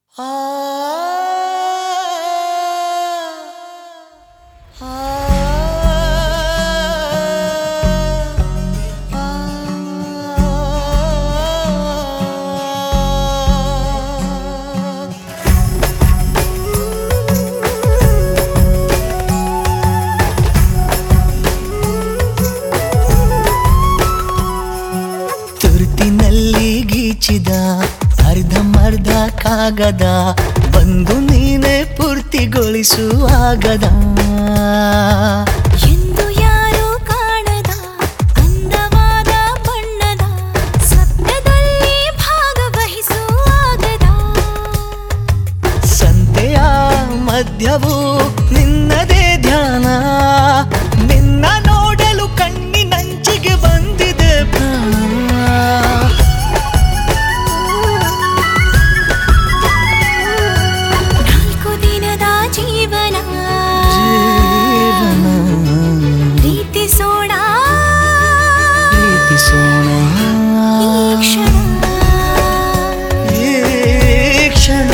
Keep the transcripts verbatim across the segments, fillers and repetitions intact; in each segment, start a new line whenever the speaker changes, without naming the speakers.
ತುರ್ತಿನಲ್ಲಿ ಗೀಚಿದ ಅರ್ಧಮರ್ಧ ಕಾಗದ ಬಂದು ನೀನೆ ಪೂರ್ತಿಗೊಳಿಸುವಾಗದ
ಎಂದು ಯಾರು ಕಾಣದ ಅಂದವಾದ ಬಣ್ಣದ ಸ್ವಪ್ನದಲ್ಲಿ ಭಾಗವಹಿಸುವಾಗದ
ಸಂತೆಯ ಮಧ್ಯವು ನಿನ್ನದೇ ಧ್ಯಾನ ನಿನ್ನ ನೋಡಲು ಕಣ್ಣಿನಂಚಿಗೆ ಬಂದಿದೆ ಪ್ರಾಣ
ನಾಲ್ಕು ದಿನದ ಜೀವನ ಪ್ರೀತಿಸೋಣ
ಪ್ರೀತಿಸೋಣ
ಈ ಕ್ಷಣ
ಈ ಕ್ಷಣ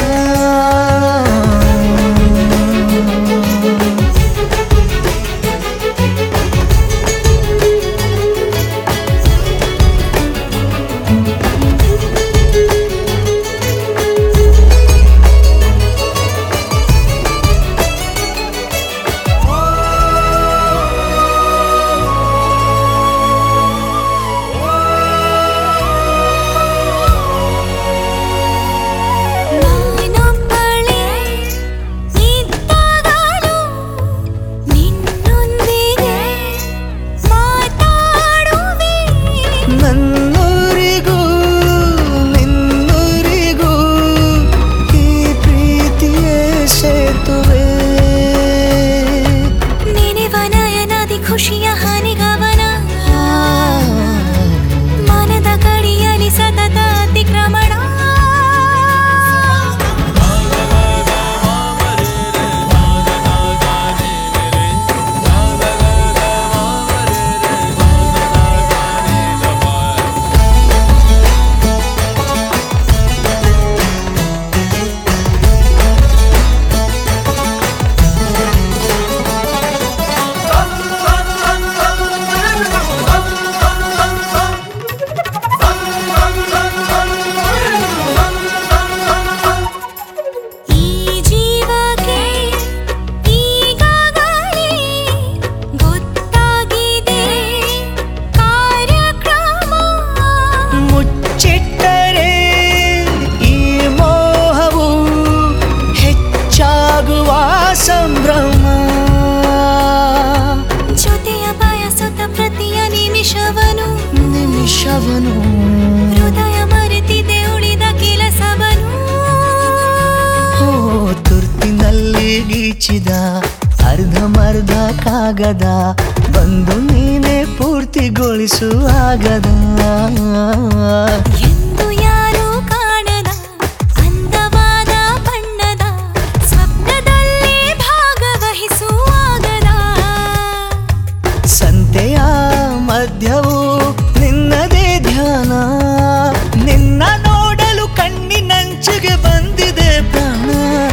ನಾನೊಬ್ಬಳೇ ಇದ್ದಾಗಲೂ ನಿನ್ನೊಂದಿಗೆ ಮಾತಾಡುವೆ
ನನ್ನೂರಿಗೂ ನಿನ್ನೂರಿಗೂ ಈ ಪ್ರೀತಿಯೇ ಸೇತುವೆ
ನೆನೆವ ನಯನದಿ ಖುಷಿಯ ಹನಿಗವನ ಮನದ ಗಡಿಯಲ್ಲಿ ಸತತ ಅತಿಕ್ರಮಣ ಈ ಜೀವಕ್ಕೆ ಈಗಾಗಲೇ ಗೊತ್ತಾಗಿದೆ ಕಾರ್ಯಕ್ರಮ
ಮುಚ್ಚಿಟ್ಟರೆ ಈ ಮೋಹವು ಹೆಚ್ಚಾಗುವ ಸಂಭ್ರಮ
ಜೊತೆಯ ಬಯಸುತ್ತ ಪ್ರತಿಯ ನಿಮಿಷವನು
ನಿಮಿಷವನು
ಹೃದಯ ಮರೆತಿದೆ ಉಳಿದ ಕೆಲಸವನು
ಓ ತುರ್ತಿನಲ್ಲಿ ಗೀಚಿದ ಅರ್ಧಮರ್ಧ ಕಾಗದ ಬಂದು ನೀನೆ ಪೂರ್ತಿಗೊಳಿಸುವಾಗದ
ಎಂದು ಯಾರು ಕಾಣದ ಅಂದವಾದ ಬಣ್ಣದ ಸ್ವಪ್ನದಲ್ಲಿ ಭಾಗವಹಿಸುವಾಗದ
ಸಂತೆಯ ಮಧ್ಯವು ನಿನ್ನದೇ ಧ್ಯಾನ ನಿನ್ನ ನೋಡಲು ಕಣ್ಣಿನಂಚಿಗೆ ಬಂದಿದೆ ಪ್ರಾಣ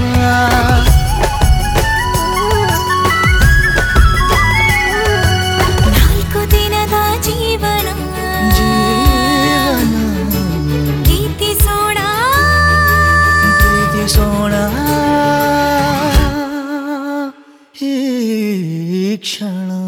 ನಾಲ್ಕು ದಿನದ ಜೀವನ
ಜೀವನ
ಪ್ರೀತಿಸೋಣ
ಪ್ರೀತಿಸೋಣ ಈ ಕ್ಷಣ